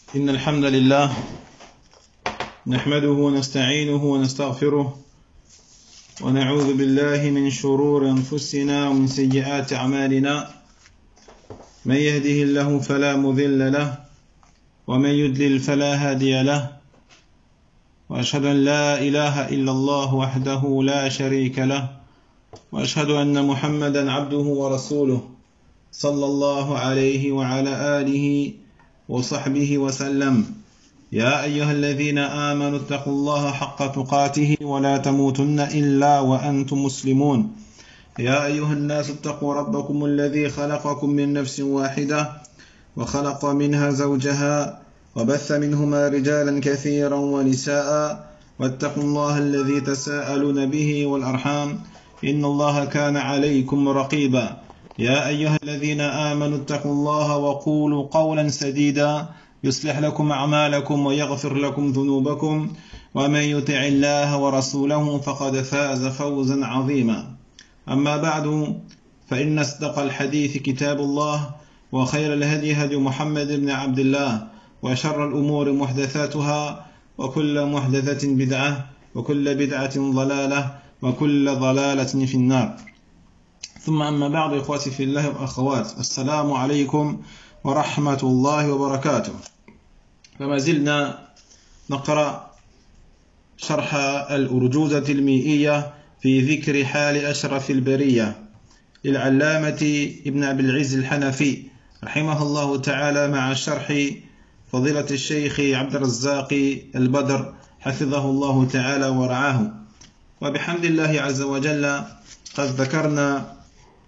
إن الحمد لله نحمده ونستعينه ونستغفره ونعوذ بالله من شرور أنفسنا ومن سيئات أعمالنا من يهده الله فلا مضل له ومن يضلل فلا هادي له وأشهد أن لا إله إلا الله وحده لا شريك له وأشهد أن محمدا عبده ورسوله صلى الله عليه وعلى آله وصحبه وسلم يا أيها الذين آمنوا اتقوا الله حق تقاته ولا تموتن إلا وأنتم مسلمون يا أيها الناس اتقوا ربكم الذي خلقكم من نفس واحدة وخلق منها زوجها وبث منهما رجالا كثيرا ونساء واتقوا الله الذي تساءلون به والأرحام إن الله كان عليكم رقيبا يا أيها الذين آمنوا اتقوا الله وقولوا قولا سديدا يصلح لكم أعمالكم ويغفر لكم ذنوبكم ومن يطع الله ورسوله فقد فاز فوزا عظيما أما بعد فإن أصدق الحديث كتاب الله وخير الهدي هدي محمد بن عبد الله وشر الأمور محدثاتها وكل محدثة بدعة وكل بدعة ضلالة وكل ضلالة في النار ثم أما بعد إخواتي في الله وأخوات السلام عليكم ورحمة الله وبركاته فما زلنا نقرأ شرح الأرجوزة المئية في ذكر حال أشرف البرية للعلامة ابن أبي العز الحنفي رحمه الله تعالى مع شرح فضيلة الشيخ عبد الرزاق البدر حفظه الله تعالى ورعاه وبحمد الله عز وجل قد ذكرنا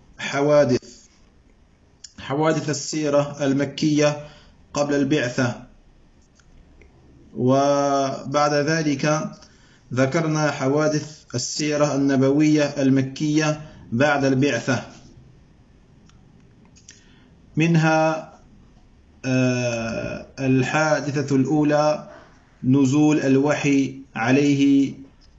حوادث السيرة المكية قبل البعثة وبعد ذلك ذكرنا حوادث السيرة النبوية المكية بعد البعثة منها الحادثة الأولى نزول الوحي عليه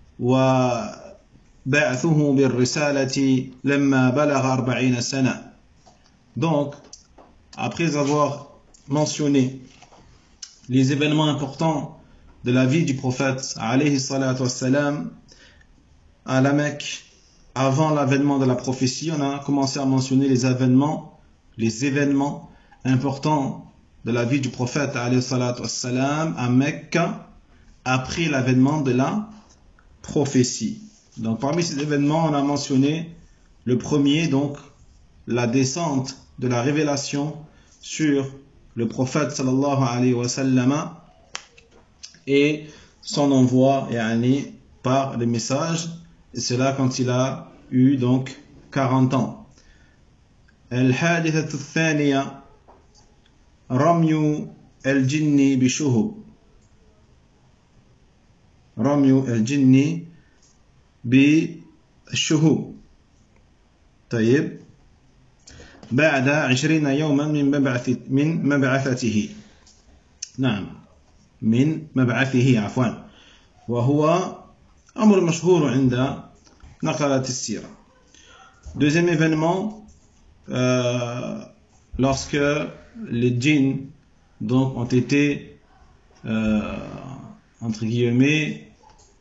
وبعثه بالرسالة لما بلغ 40 سنة. Donc, après avoir mentionné les événements importants de la vie du prophète alayhi salatu wassalam à la Mecque avant l'avènement de la prophétie, on a commencé à mentionner les événements importants de la vie du prophète alayhi salatu wassalam à Mecque après l'avènement de la prophétie. Donc parmi ces événements, on a mentionné le premier, donc la descente de la révélation sur le prophète sallallahu alayhi wa sallam et son envoi par les messages, et cela quand il a eu donc 40 ans. الحادثة الثانية رمي الجن بشهب رمي الجن بالشهب طيب بعد 20 يوما من مبعثته نعم من مبعثه عفوا وهو أمر مشهور عند نقلة السيرة. Deuxième événement, lorsque les djinns donc ont été entre guillemets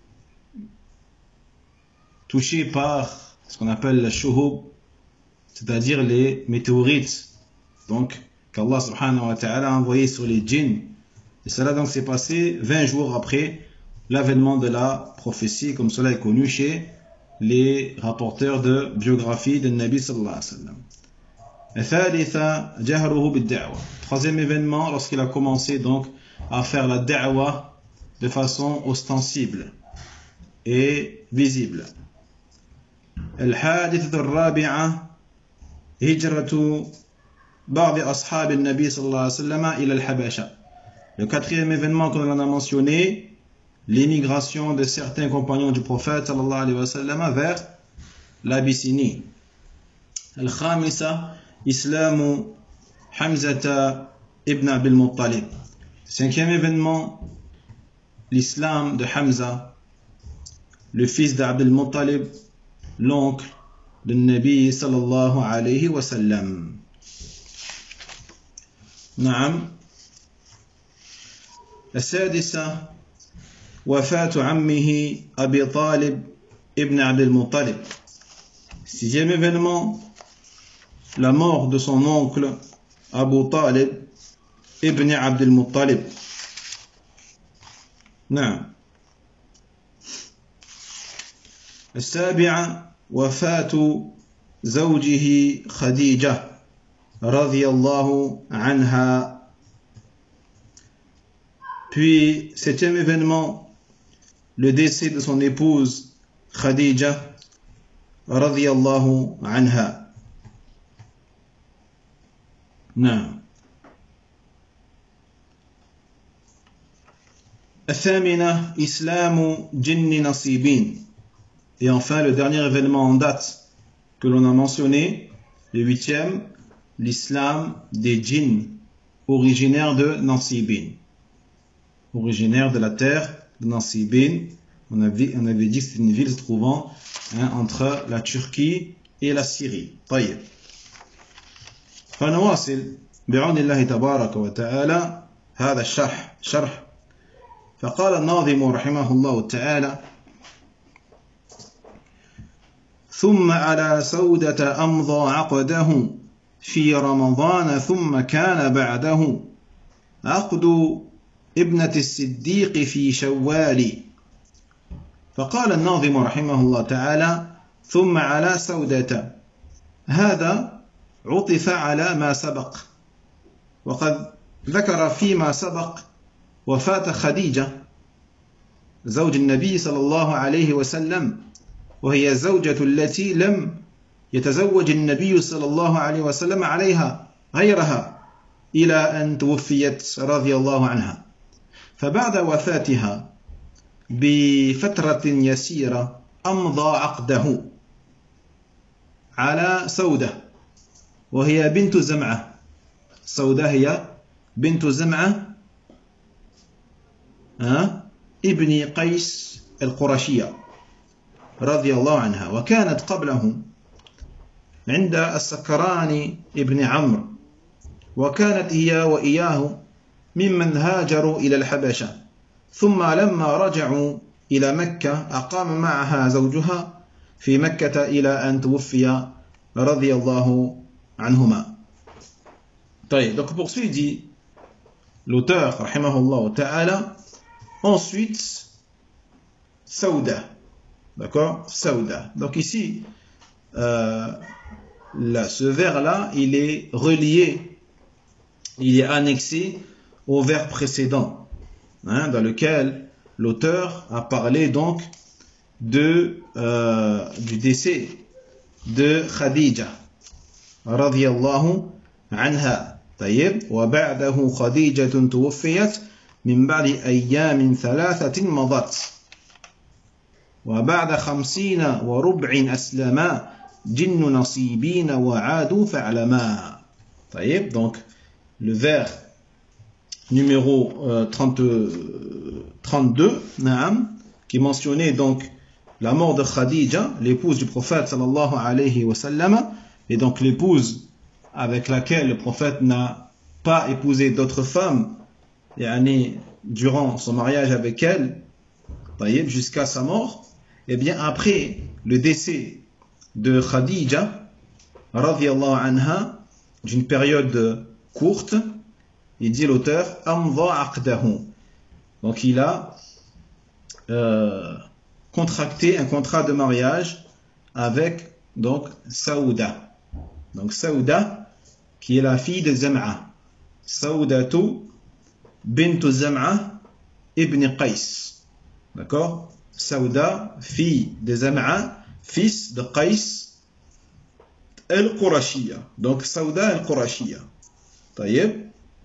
touchés par ce qu'on appelle la shuhub, c'est-à-dire les météorites donc qu'Allah subhanahu wa ta'ala a envoyé sur les djinns, et cela donc s'est passé 20 jours après l'avènement de la prophétie, comme cela est connu chez les rapporteurs de biographie de Nabi sallallahu alayhi wa sallam. الثالثة جهره بالدعوة. Troisième événement, lorsqu'il a commencé donc à faire la da'wa de façon ostensible et visible. الحادثة الرابعة هجرة بعض أصحاب النبي صلى الله عليه وسلم إلى الحبشة. Le quatrième événement qu'on a mentionné, l'émigration de certains compagnons du prophète sallallahu alayhi wa sallam vers l'Abyssinie. الخامسة إسلام حمزة ibn Abdul Muttalib. Cinquième événement, l'islam de Hamza, le fils d'Abdul Muttalib, l'oncle de Nabi sallallahu alayhi wa sallam. Naam. السادسة وفاة عمه أبي طالب ابن عبد المطلب. Sixième événement, la mort de son oncle Abu Talib ibn Abd al-Muttalib. نعم. السابعة وفاة زوجه خديجة رضي الله عنها. Puis, septième événement, le décès de son épouse Khadija radiyallahu anha. نعم. الثامنة إسلام جن نصيبين. Et enfin, le dernier événement en date que l'on a mentionné, le huitième, l'islam des djinns originaires de Nasibin. Originaire de la terre de Nasibin. On avait dit que c'est une ville se trouvant entre la Turquie et la Syrie. طيب. فنواصل بعون الله تبارك وتعالى هذا الشرح. فقال الناظم رحمه الله تعالى: ثم على سودة أمضى عقده في رمضان ثم كان بعده عقد ابنة الصديق في شوال. فقال الناظم رحمه الله تعالى: ثم على سودة، هذا عطف على ما سبق، وقد ذكر فيما سبق وفاة خديجة زوج النبي صلى الله عليه وسلم، وهي الزوجة التي لم يتزوج النبي صلى الله عليه وسلم عليها غيرها إلى أن توفيت رضي الله عنها. فبعد وفاتها بفترة يسيرة أمضى عقده على سودة، وهي بنت زمعة. سودة هي بنت زمعة ابن قيس القرشية رضي الله عنها، وكانت قبله عند السكران ابن عمرو، وكانت هي وإياه ممن هاجروا إلى الحبشة، ثم لما رجعوا إلى مكة أقام معها زوجها في مكة إلى أن توفي رضي الله عنهما. طيب, donc poursuit, dit l'auteur rahimahullah ta'ala, ensuite Saouda. D'accord, Saouda. Donc ici ce vers-là, il est relié, il est annexé au vers précédent, dans lequel l'auteur a parlé donc du décès de Khadija radiyallahu anha. طيب. وبعده خديجة توفيت من بعد أيام ثلاثة مضت وبعد 50 وربع أسلما جن نصيبين وعادوا فعلما. طيب. Donc le vers numéro 32 qui mentionnait donc la mort de Khadija, l'épouse du prophète sallallahu alayhi wa sallam, et donc l'épouse avec laquelle le prophète n'a pas épousé d'autres femmes durant son mariage avec elle, jusqu'à sa mort. Et bien après le décès de Khadija radiyallahu anha, d'une période courte, il dit l'auteur amdha aqdahu, donc il a contracté un contrat de mariage avec donc Saouda. Donc Saouda qui est la fille de Zam'a, Saoudatu bint Zam'a ibn Qais. D'accord, Saouda, fille de Zam'a, fils de Qais al-Qurashiyya. Donc Saouda al-Qurashiyya. Taïeb.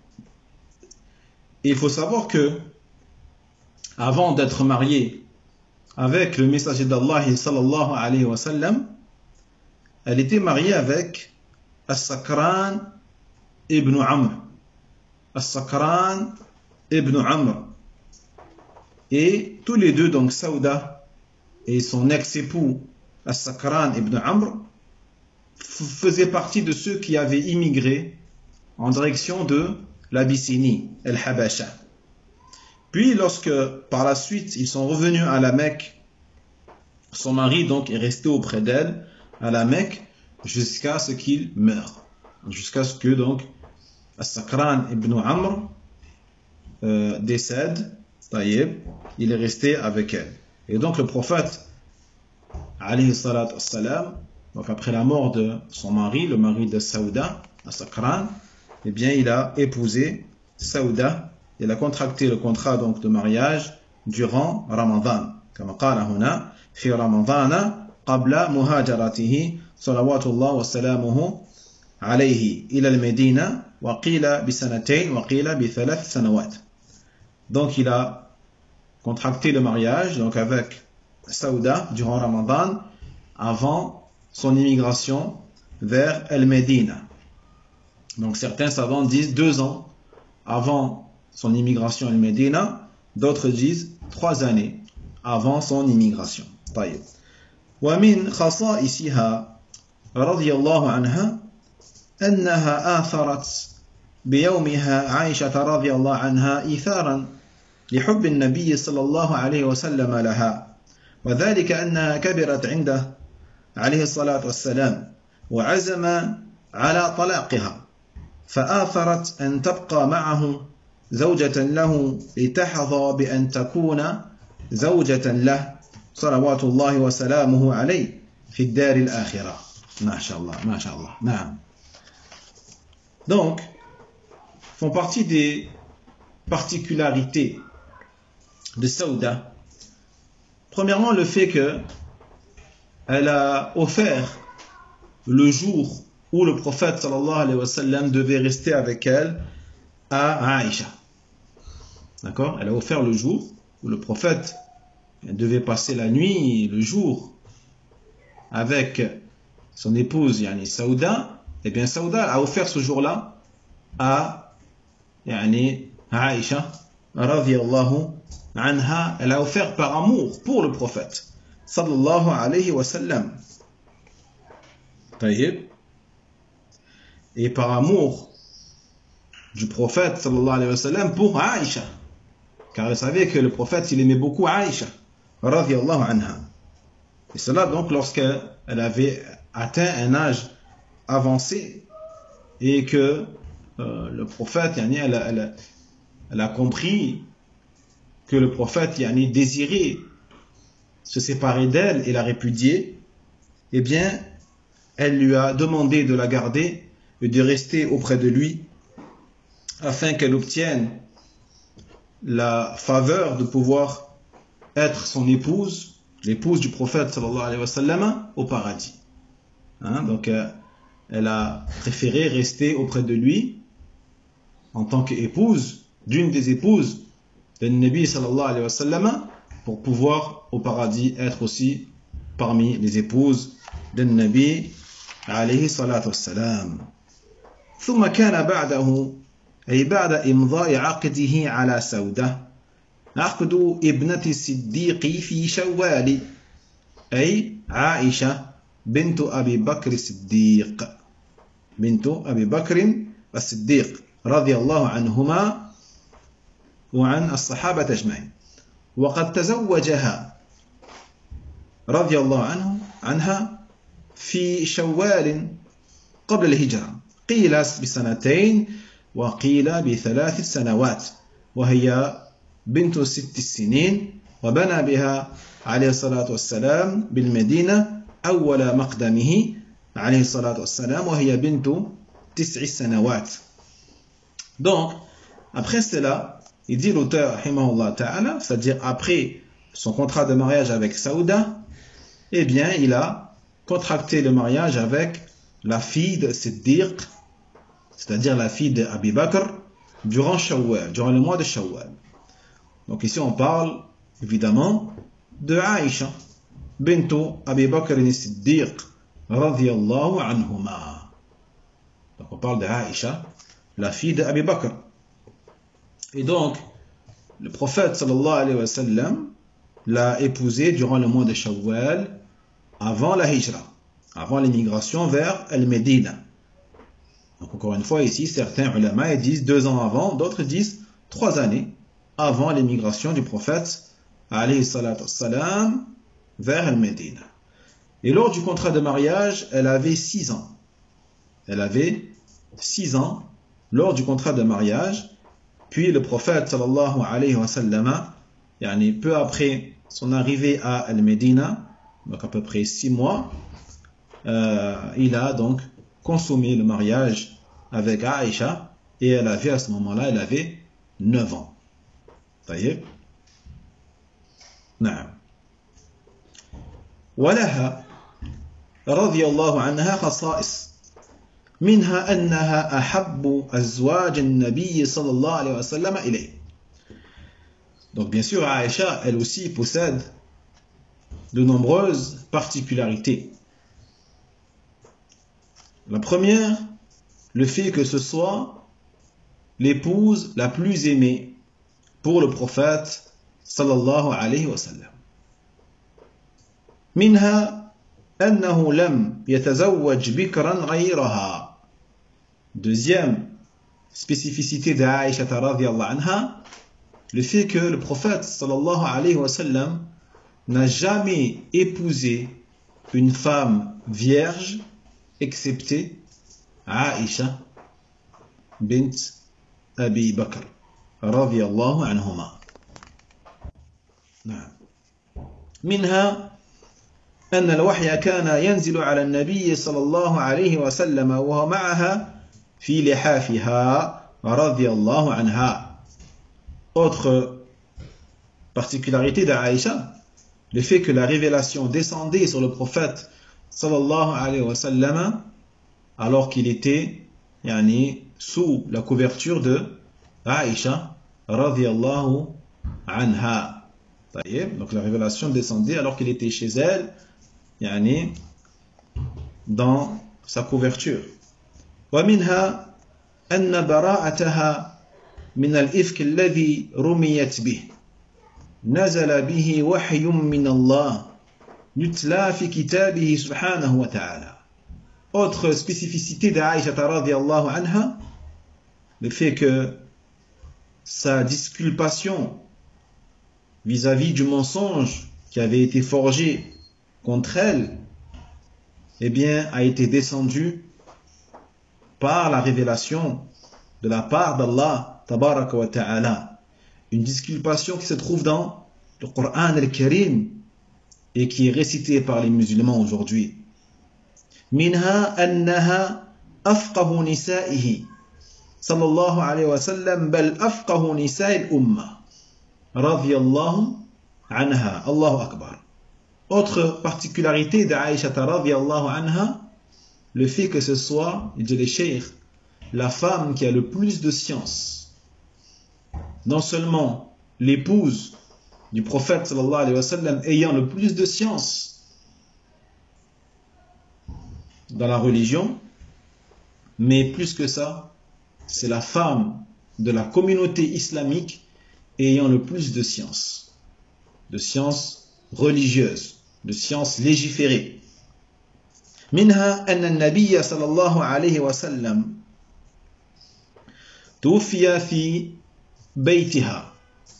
Il faut savoir que avant d'être mariée avec le messager d'Allah sallallahu alayhi wa sallam, elle était mariée avec As-Sakran ibn Amr. As-Sakran ibn Amr. Et tous les deux, donc Saouda et son ex-époux As-Sakran ibn Amr, faisaient partie de ceux qui avaient immigré en direction de l'Abyssinie, El-Habasha. Puis lorsque par la suite ils sont revenus à la Mecque, son mari donc est resté auprès d'elle à la Mecque jusqu'à ce qu'il meure. Jusqu'à ce que donc As-Sakran ibn Amr décède, Taïeb, il est resté avec elle. Et donc le prophète, alayhi salatu wassalam, donc après la mort de son mari, le mari de Saouda, As-Sakran, eh bien il a épousé Saouda, il a contracté le contrat donc de mariage durant Ramadan. Comme قال هنا في رمضان قبل مهاجرته صلوات الله وسلامه عليه إلى المدينة وقيل بسنتين وقيل بثلاث سنوات. Donc il a contracté le mariage donc avec Saouda durant Ramadan avant son immigration vers El-Médina. Donc certains savants disent 2 ans avant son immigration à El-Médina, d'autres disent 3 années avant son immigration. طيب. ومن خصائصها رضي الله عنها أنها آثرت بيومها عائشة رضي الله عنها إيثارا لحب النبي صلى الله عليه وسلم لها، وذلك أنها كبرت عنده عليه الصلاة والسلام وعزم على طلاقها، فآثرت أن تبقى معه زوجة له لتحظى بأن تكون زوجة له صلوات الله وسلامه عليه في الدار الآخرة. ما شاء الله ما شاء الله. نعم. Donc, font partie des particularités de Saouda. Premièrement, le fait que elle a offert le jour où le prophète sallallahu alayhi wa sallam devait rester avec elle à Aïcha. D'accord? Elle a offert le jour où le prophète devait passer la nuit, le jour, avec son épouse, yani Saouda. Eh bien, Saouda a offert ce jour-là à Aïcha, radiyallahu anha. Elle a offert par amour pour le prophète, sallallahu alayhi wa sallam. Taïb. Et par amour du prophète, sallallahu alayhi wa sallam, pour Aïcha. Car elle savait que le prophète, il aimait beaucoup Aïcha, radiyallahu anha. Et cela donc lorsqu'elle avait atteint un âge avancé et que le prophète, elle a compris que le prophète désirait se séparer d'elle et la répudier, eh bien, elle lui a demandé de la garder et de rester auprès de lui afin qu'elle obtienne la faveur de pouvoir être son épouse, l'épouse du prophète sallallahu alayhi wa sallam au paradis. Donc, elle a préféré rester auprès de lui en tant qu'épouse, d'une des épouses de Nabi sallallahu alayhi wa sallam, pour pouvoir au paradis être aussi parmi les épouses de Nabi alayhi salatu wassalam. ثم كان بعده أي بعد إمضاء عقده على سودة عقد ابنة الصديق في شوال أي عائشة بنت أبي بكر الصديق بنت أبي بكر الصديق رضي الله عنهما وعن الصحابة أجمعين، وقد تزوجها رضي الله عنها في شوال قبل الهجرة، قيل ب2 وقيل ب3 سنوات، وهي بنت 6 سنين، وبنى بها عليه الصلاة والسلام بالمدينة أول مقدمه عليه الصلاة والسلام وهي بنت 9 سنوات. Donc, après cela, il dit l'auteur, rahimahullah ta'ala, c'est-à-dire après son contrat de mariage avec Saouda, eh bien, il a contracté le mariage avec la fille de Siddiq, c'est-à-dire la fille d'Abi Bakr, durant Shawwal, durant le mois de Shawwal. Donc ici, on parle évidemment de Aïcha, bintu Abi Bakr Siddiq, radiyallahu anhuma. Donc on parle de Aïcha, la fille d'Abi Bakr. Et donc, le prophète sallallahu alayhi wa sallam l'a épousée durant le mois de Shawwal, avant la hijra, avant l'immigration vers El-Médina. Donc encore une fois ici, certains ulama disent 2 ans avant, d'autres disent 3 années avant l'émigration du prophète alayhi salatu wassalam vers Al-Médina. Et lors du contrat de mariage, elle avait 6 ans. Elle avait 6 ans lors du contrat de mariage. Puis le prophète sallallahu alayhi wa sallam, peu après son arrivée à Al-Médina, donc à peu près 6 mois, il a donc consommé le mariage avec Aïcha, et elle avait à ce moment-là, elle avait 9 ans. طيب نعم ولها رضي الله عنها خصائص منها أنها أحب أزواج النبي صلى الله عليه وسلم إليه. Donc bien sûr, Aïcha, elle aussi possède de nombreuses particularités. La première, le fait que ce soit l'épouse la plus aimée pour le prophète sallallahu alayhi wa sallam. منها أنه لم يتزوج بكرا غيرها. Deuxième spécificité d'Aïcha radhiyallahu anha, le fait que le prophète sallallahu alayhi wa sallam n'a jamais épousé une femme vierge excepté Aïcha bint Abi Bakr radhiyallahu anhuma. نعم. منها أن الوحي كان ينزل على النبي صلى الله عليه وسلم وهو معها في لحافها رضي الله عنها. Autre particularité d'Aïcha, le fait que la révélation descendait sur le prophète sallallahu alayhi wa sallam alors qu'il était sous la couverture de Aïcha radhiyallahu anha. Donc la révélation descendait alors qu'il était chez elle, dans sa couverture. ومنها أن براءتها من الإفك الذي رميت به نزل به وحي من الله يتلى في كتابه سبحانه وتعالى. Autre spécificité d'Aïcha radhiyallahu anha, le fait que sa disculpation vis-à-vis du mensonge qui avait été forgé contre elle, a été descendue par la révélation de la part d'Allah tabaraka wa ta'ala. Une disculpation qui se trouve dans le Coran al-Karim et qui est récitée par les musulmans aujourd'hui. منها أنها أفقه نسائه صلى الله عليه وسلم بل أفقه نساء الأمة رضي الله عنها. الله أكبر. Autre particularité d'Aïcha radhiyallahu anha, le fait que ce soit, dit le cheikh, la femme qui a le plus de science. Non seulement l'épouse du prophète sallallahu alayhi wa sallam ayant le plus de science dans la religion, mais plus que ça, c'est la femme de la communauté islamique ayant le plus de science religieuse, de science légiférée. منها أن النبي صلى الله عليه وسلم توفي في بيتها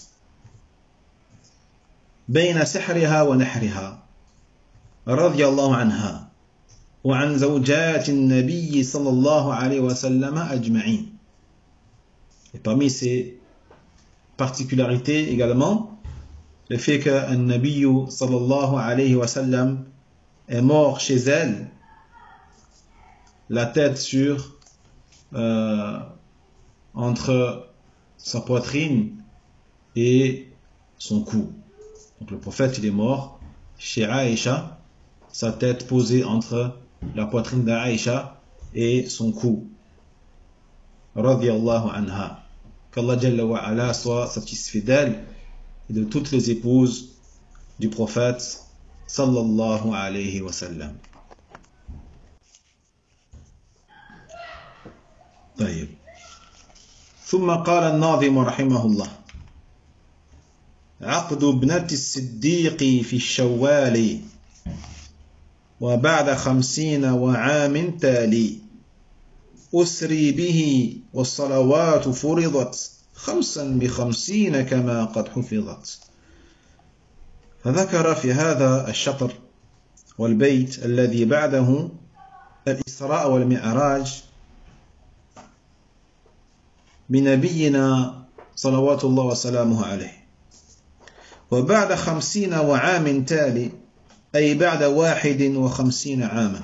بين سحرها ونحرها رضي الله عنها وعن زوجات النبي صلى الله عليه وسلم أجمعين. Et parmi ces particularités également, le fait qu'un Nabi sallallahu alayhi wa sallam est mort chez elle, la tête entre sa poitrine et son cou. Donc le prophète il est mort chez Aïcha, sa tête posée entre la poitrine d'Aïcha et son cou. Radiyallahu anha. Qu'Allah Jalla wa Ala soit satisfait d'elle et de toutes les épouses du prophète sallallahu alayhi wa sallam. طيب. ثم قال الناظم رحمه الله: عقد ابنة الصديق في الشوال وبعد 50 وعام تالي أسري به والصلوات فرضت خمسا ب50 كما قد حفظت. فذكر في هذا الشطر والبيت الذي بعده الإسراء والمعراج بنبينا صلوات الله وسلامه عليه. وبعد 50 وعام تالي أي بعد 51 عاما.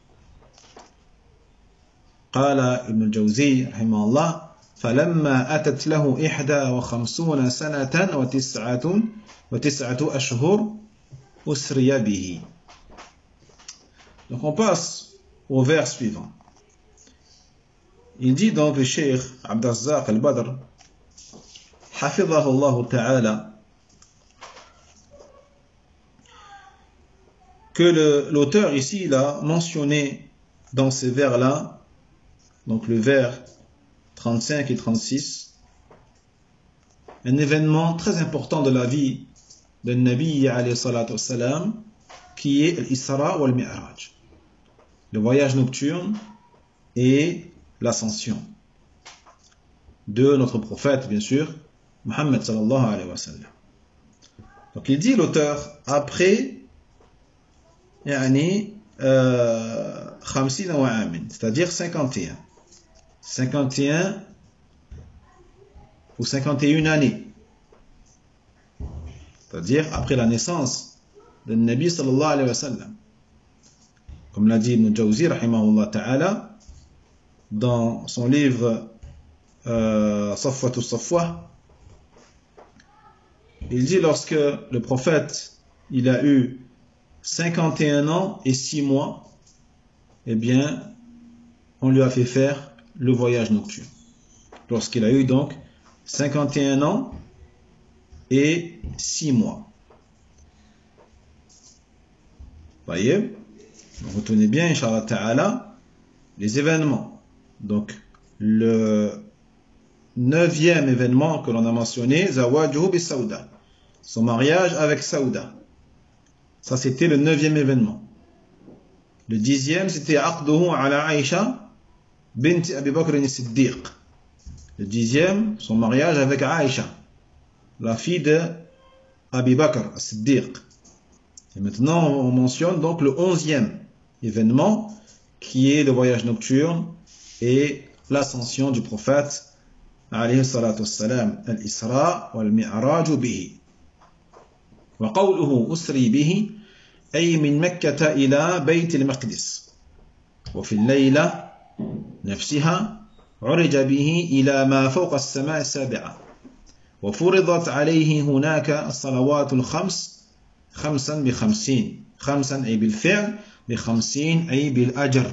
قال ابن الجوزي رحمه الله: فلما أتت له 51 سنة وتسعة أشهر أسري به. Donc on passe au vers suivant. Il dit donc le Cheikh Abd Razzaq al-Badr, حفظه الله تعالى, que l'auteur ici il a mentionné dans ces vers-là, donc le vers 35 et 36, un événement très important de la vie d'un Nabi alayhi salatu wassalam, qui est l'Isra ou al-Mi'raj, le voyage nocturne et l'ascension de notre prophète, bien sûr, Muhammad sallallahu alayhi wa sallam. Donc il dit l'auteur, après يعني 50 وعام, c'est-à-dire 51 ou 51 années, c'est-à-dire après la naissance de Nabi sallallahu alayhi wa sallam, comme l'a dit Ibn Jawzi rahimahullah ta'ala dans son livre Safwatu Safwa. Il dit, lorsque le prophète il a eu 51 ans et 6 mois, eh bien, on lui a fait faire le voyage nocturne. Lorsqu'il a eu donc 51 ans et 6 mois. Voyez, retenez bien, Inch'Allah Ta'ala, les événements. Donc, le 9e événement que l'on a mentionné, Zawajuhu bi Saouda, son mariage avec Saouda. Ça, c'était le 9e événement. Le 10e, c'était Aqduhu ala Aïcha binti Abi Bakr as-Siddiq. Le 10e, son mariage avec Aïcha, la fille de Abi Bakr as-Siddiq. Et maintenant, on mentionne donc le 11e événement, qui est le voyage nocturne et l'ascension du prophète, alayhi salatu wassalam, al-Isra wal-Mi'raj bihi. وقوله أسري به أي من مكة إلى بيت المقدس، وفي الليلة نفسها عرج به إلى ما فوق السماء السابعة، وفرضت عليه هناك الصلوات الخمس خمسا ب50. خمسا أي بالفعل، ب50 أي بالأجر.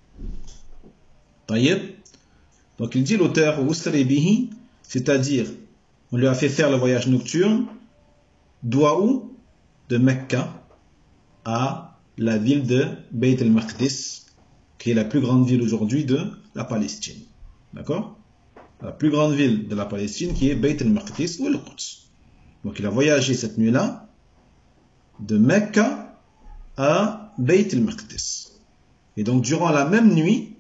طيب. Donc il dit l'auteur Usri bihi, c'est-à-dire on lui a fait faire le voyage nocturne. D'où où? De Mecca à la ville de Beit el-Maqdis, qui est la plus grande ville aujourd'hui de la Palestine. D'accord? La plus grande ville de la Palestine qui est Beit el-Maqdis ou el-Quds. Donc il a voyagé cette nuit-là de Mecca à Beit el-Maqdis. Et donc durant la même nuit,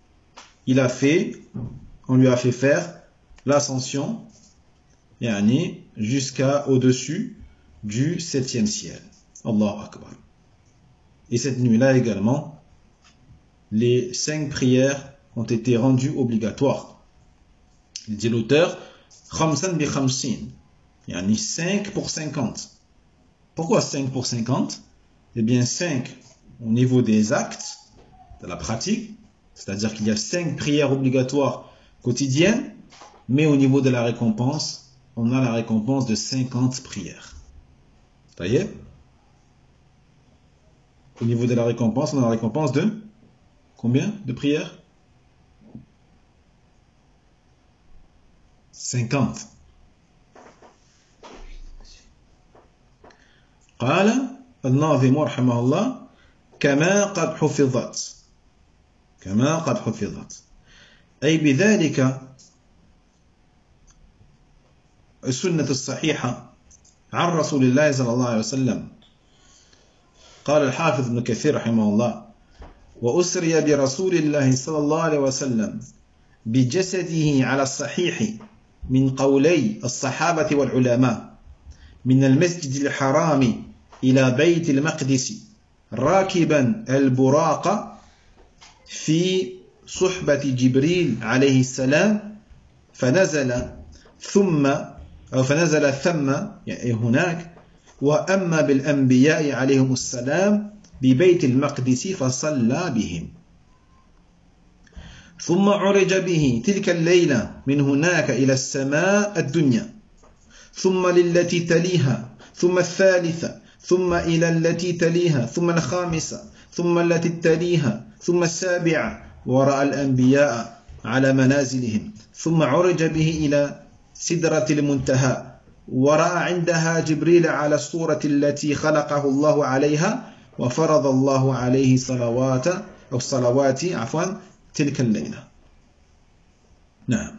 on lui a fait faire l'ascension, yani jusqu'à au-dessus du 7e ciel. Allahu Akbar. Et cette nuit-là également, les 5 prières ont été rendues obligatoires. Il dit l'auteur, khamsan bi khamsin, yani 5 pour 50. Pourquoi 5 pour 50? Eh bien 5 au niveau des actes, de la pratique, c'est-à-dire qu'il y a 5 prières obligatoires quotidiennes, mais au niveau de la récompense, on a la récompense de 50 prières. Ça y est? Au niveau de la récompense, on a la récompense de combien de prières? 50. قال الناظم رحمه الله كما قد حفظت أي بذلك السنة الصحيحة عن رسول الله صلى الله عليه وسلم. قال الحافظ ابن كثير رحمه الله وأسري برسول الله صلى الله عليه وسلم بجسده على الصحيح من قولي الصحابة والعلماء من المسجد الحرام إلى بيت المقدس راكبا البراق في صحبة جبريل عليه السلام فنزل ثم يعني هناك وأما بالأنبياء عليهم السلام ببيت المقدس فصلى بهم ثم عرج به تلك الليلة من هناك إلى السماء الدنيا ثم للتي تليها ثم الثالثة ثم إلى التي تليها ثم الخامسة ثم التي تليها ثم السابعة ورأى الأنبياء على منازلهم ثم عرج به إلى سدرة المنتهى ورأى عندها جبريل على الصورة التي خلقه الله عليها وفرض الله عليه صلوات تلك الليلة. نعم.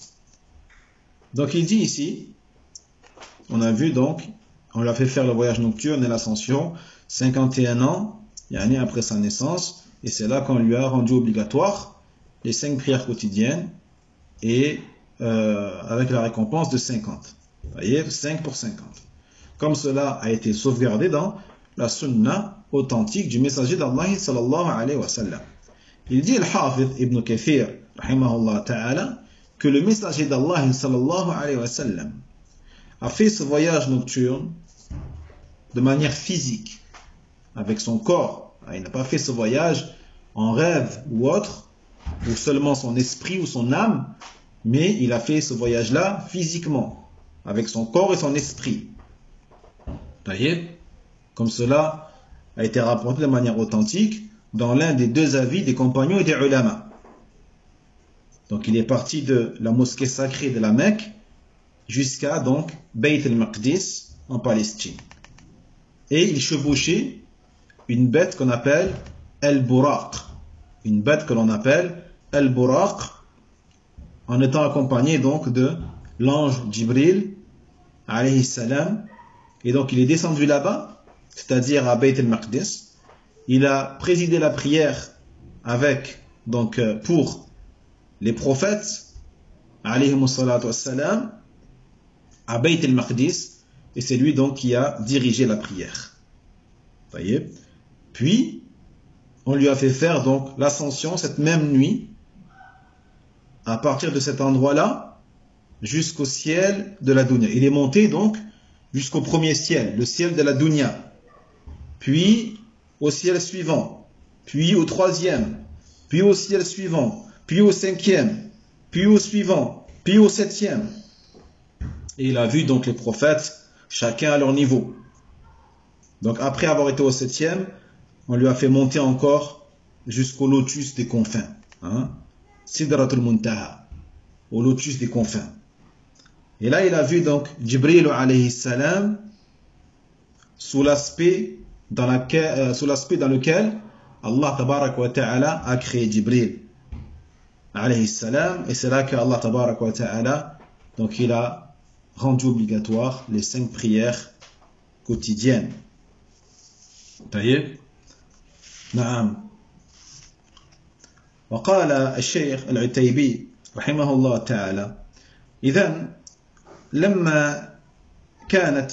Donc il dit ici, on a vu donc, on lui a fait faire le voyage nocturne et l'ascension 51 ans après sa naissance, et c'est là qu'on lui a rendu obligatoire les 5 prières quotidiennes et avec la récompense de 50. Vous voyez, 5 pour 50. Comme cela a été sauvegardé dans la sunna authentique du messager d'Allah sallallahu alayhi wa sallam. Il dit al-Hafidh Ibn Kathir rahimahullah ta'ala que le messager d'Allah sallallahu alayhi wa sallam a fait ce voyage nocturne de manière physique avec son corps. Il n'a pas fait ce voyage en rêve ou autre, ou seulement son esprit ou son âme, mais il a fait ce voyage-là physiquement, avec son corps et son esprit. Voyez, comme cela a été rapporté de manière authentique dans l'un des 2 avis des compagnons et des ulama. Donc il est parti de la mosquée sacrée de la Mecque jusqu'à donc Bayt al-Maqdis en Palestine. Et il chevauchait une bête qu'on appelle al-Buraq. Une bête que l'on appelle al-Buraq, en étant accompagné donc de l'ange Jibril alayhi salam. Et donc il est descendu là-bas, c'est-à-dire à Bayt al-Maqdis. Il a présidé la prière avec, donc pour les prophètes alayhimu salatu wassalam à Bayt al-Maqdis, et c'est lui donc qui a dirigé la prière. Vous voyez? Puis on lui a fait faire donc l'ascension cette même nuit à partir de cet endroit-là jusqu'au ciel de la Dunya. Il est monté donc jusqu'au premier ciel, le ciel de la Dunya, puis au ciel suivant, puis au 3e, puis au ciel suivant, puis au 5e, puis au suivant, puis au 7e. Et il a vu donc les prophètes, chacun à leur niveau. Donc après avoir été au 7e, on lui a fait monter encore jusqu'au lotus des confins. Sidratul Muntaha, au lotus des confins. Et là, il a vu donc Jibril alayhi salam sous l'aspect dans lequel Allah tabarak wa ta'ala a créé Jibril alayhi salam. Et c'est là que Allah tabarak wa ta'ala, donc il a rendu obligatoire les 5 prières quotidiennes. طيب نعم. وقال الشيخ العتيبي رحمه الله تعالى: إذن لما كانت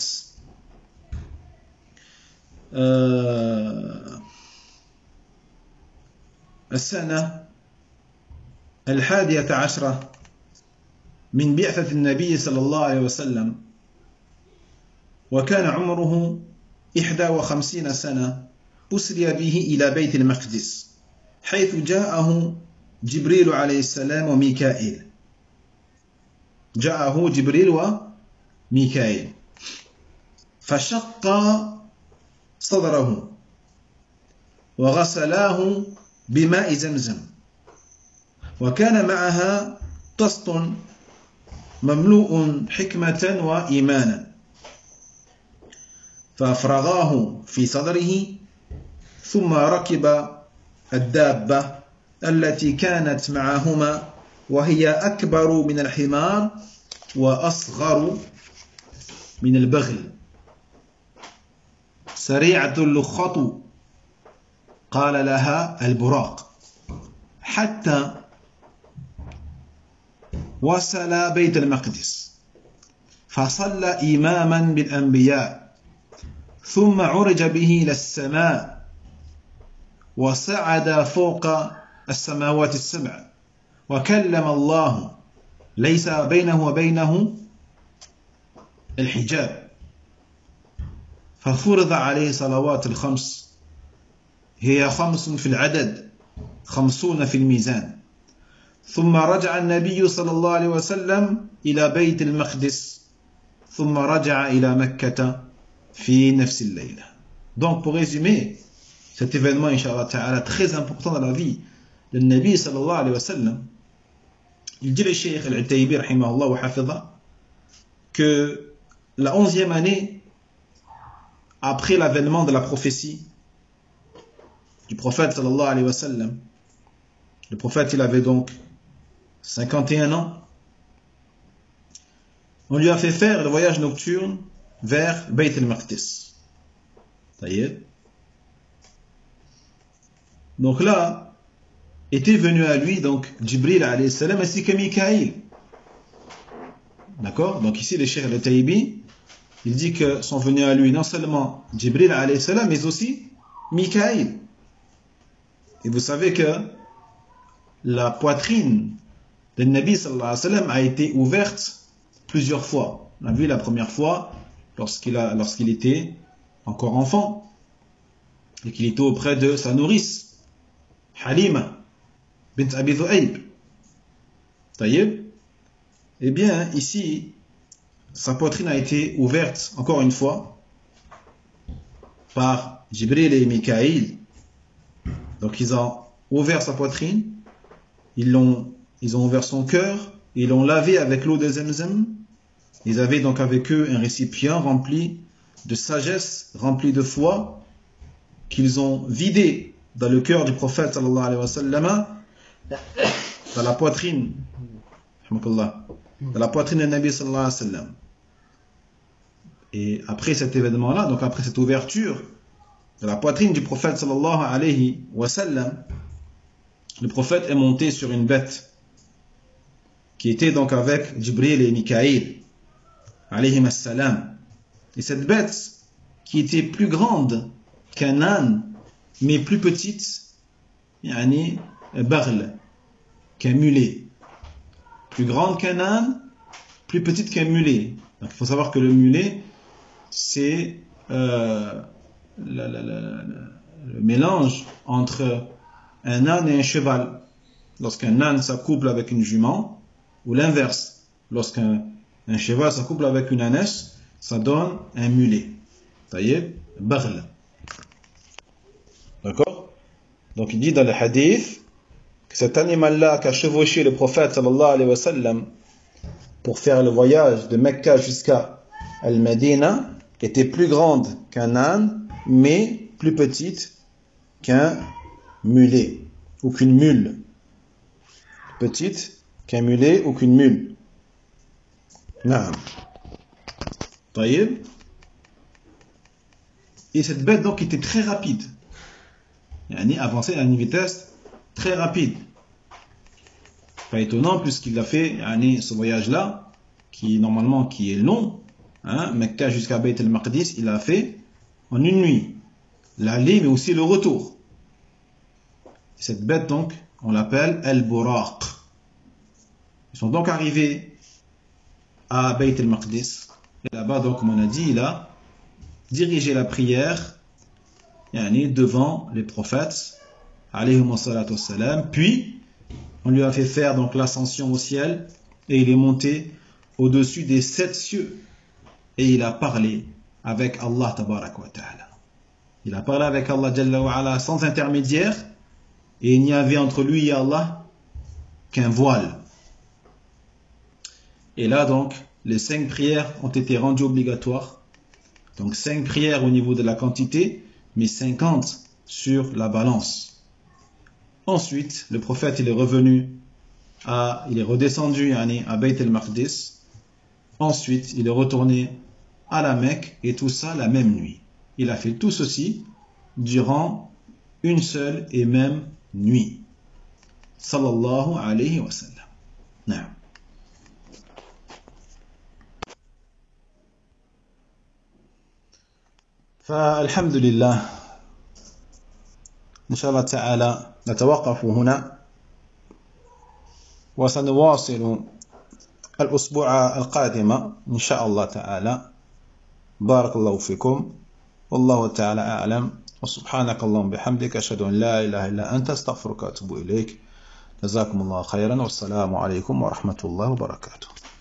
السنة 11 من بعثة النبي صلى الله عليه وسلم وكان عمره 51 سنة أسري به إلى بيت المقدس حيث جاءه جبريل عليه السلام وميكائيل. جاءه جبريل وميكائيل فشق صدره وغسلاه بماء زمزم وكان معها طست مملوء حكمة وإيمانا فأفرغاه في صدره ثم ركب الدابة التي كانت معهما وهي أكبر من الحمار وأصغر من البغل سريعة اللخط قال لها البراق حتى وصل بيت المقدس فصلى إماما بالأنبياء ثم عرج به إلى السماء وصعد فوق السماوات السبع وكلم الله ليس بينه وبينه الحجاب ففرض عليه صلوات الخمس هي 5 في العدد 50 في الميزان ثم رجع النبي صلى الله عليه وسلم إلى بيت المقدس ثم رجع إلى مكة في نفس الليلة. Donc pour résumer cet événement Inch'Allah Ta'ala très important dans la vie le Nabi sallallahu alayhi wa sallam, il dit le Cheikh Al-Utaybi rahimahullah wa hafidha que la 11e année après l'avènement de la prophétie du prophète sallallahu alayhi wa sallam, le prophète il avait donc 51 ans, on lui a fait faire le voyage nocturne vers Bayt al-Maqdis. Donc là était venu à lui donc Jibril alayhi salam ainsi que Mikaïl. D'accord? Donc ici le Cheikh Al-Utaybi il dit que sont venus à lui non seulement Jibril alayhi salam mais aussi Mikaïl. Et vous savez que la poitrine de Nabi sallallahu alayhi wa sallam a été ouverte plusieurs fois. On a vu la première fois lorsqu'il était encore enfant et qu'il était auprès de sa nourrice Halima bint Abi Dhu'ayb. Taïeb. Eh bien ici sa poitrine a été ouverte encore une fois par Jibril et Mikaïl. Donc ils ont ouvert sa poitrine, ils ont ouvert son cœur, ils l'ont lavé avec l'eau de Zemzem. Ils avaient donc avec eux un récipient rempli de sagesse, rempli de foi, qu'ils ont vidé dans le cœur du prophète sallallahu alayhi wa sallam, dans la poitrine, de Nabi sallallahu alayhi wa sallam. Et après cet événement-là, donc après cette ouverture de la poitrine du prophète sallallahu alayhi wa sallam, le prophète est monté sur une bête qui était donc avec Jibril et Mikaïl alayhim assalam. Et cette bête qui était plus grande qu'un âne mais plus petite, yani baghl, qu'un mulet. Plus grande qu'un âne, plus petite qu'un mulet. Donc il faut savoir que le mulet c'est le mélange entre un âne et un cheval. Lorsqu'un âne s'accouple avec une jument, ou l'inverse, lorsqu'un cheval s'accouple avec une ânesse, ça donne un mulet. Taïeb, baghl. D'accord? Donc il dit dans le hadith que cet animal-là qu'a chevauché le prophète sallallahu alayhi wa sallam pour faire le voyage de Mecca jusqu'à Al-Madina était plus grande qu'un âne, mais plus petite qu'un mulet ou qu'une mule. Petite qu'un mulet ou qu'une mule. Naam. Taïeb. Et cette bête donc était très rapide. Yani avançait à une vitesse très rapide. Pas étonnant puisqu'il a fait ce voyage-là, qui est long, Mecca jusqu'à Bayt al-Maqdis, il a fait en une nuit. L'aller mais aussi le retour. Cette bête donc, on l'appelle Al-Buraq. Ils sont donc arrivés à Bayt al-Maqdis. Et là-bas donc, comme on a dit, il a dirigé la prière devant les prophètes alayhimu salatu wassalam. Puis on lui a fait faire donc l'ascension au ciel et il est monté au-dessus des 7 cieux et il a parlé avec Allah tabarak wa ta'ala. Il a parlé avec Allah jalla wa ala sans intermédiaire et il n'y avait entre lui et Allah qu'un voile. Et là donc les 5 prières ont été rendues obligatoires. Donc 5 prières au niveau de la quantité, mais 50 sur la balance. Ensuite, le prophète il est redescendu à Bayt al-Maqdis. Ensuite, il est retourné à la Mecque et tout ça la même nuit. Il a fait tout ceci durant une seule et même nuit. Sallallahu alayhi wa sallam. فالحمد لله، إن شاء الله تعالى نتوقف هنا وسنواصل الأسبوع القادم إن شاء الله تعالى. بارك الله فيكم، والله تعالى أعلم، وسبحانك اللهم بحمدك، أشهد أن لا إله إلا أنت، أستغفرك وأتوب إليك. جزاكم الله خيرا، والسلام عليكم ورحمة الله وبركاته.